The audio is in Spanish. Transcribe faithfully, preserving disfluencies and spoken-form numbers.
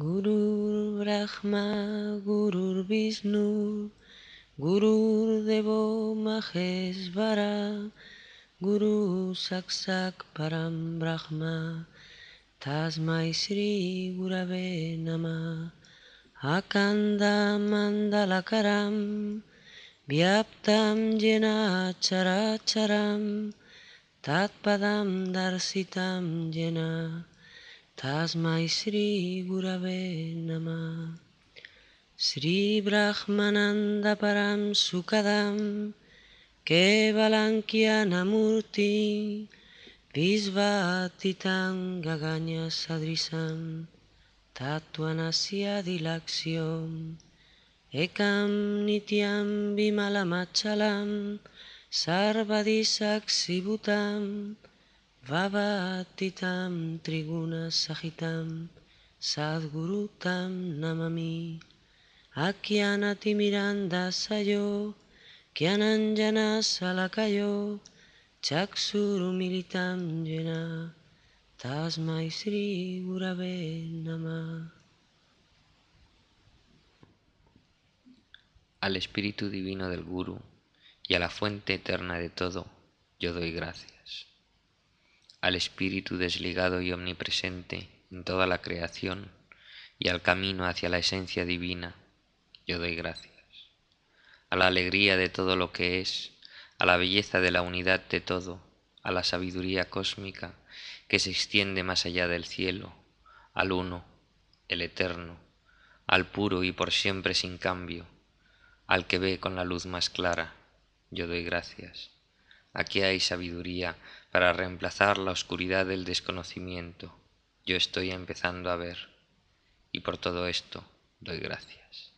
Gurur Brahma, Gurur Vishnu, Gurur Devo Maheshvara, Guru Saksat Param Brahma, Tasmai Shri Gurave Namah. Akanda Mandalakaram, Vyaptam Jena Characharam, Tatpadam Darsitam Jena, Tasmai Shri Gurave Namah. Shri Brahmananda Param Sukadam, Kevalankyana-murti, Visvatitam Gaganya Sadrisam, Tattvanasya Dilakshyam, Ekam Nityam Vimalamachalam, Sarvadisaksibhutam, Vavatitam Triguna Sahitam, Sadgurutam Namami. Akyanatimiranda-sayo, Kyananjana Salakayo, Chaksurumilitam Jena, Tasmai Shri Gurave Namah. Al Espíritu Divino del Guru y a la fuente eterna de todo, yo doy gracias. Al Espíritu desligado y omnipresente en toda la creación y al camino hacia la esencia divina, yo doy gracias. A la alegría de todo lo que es, a la belleza de la unidad de todo, a la sabiduría cósmica que se extiende más allá del cielo, al uno, el eterno, al puro y por siempre sin cambio, al que ve con la luz más clara, yo doy gracias. Aquí hay sabiduría para reemplazar la oscuridad del desconocimiento. Yo estoy empezando a ver, y por todo esto doy gracias.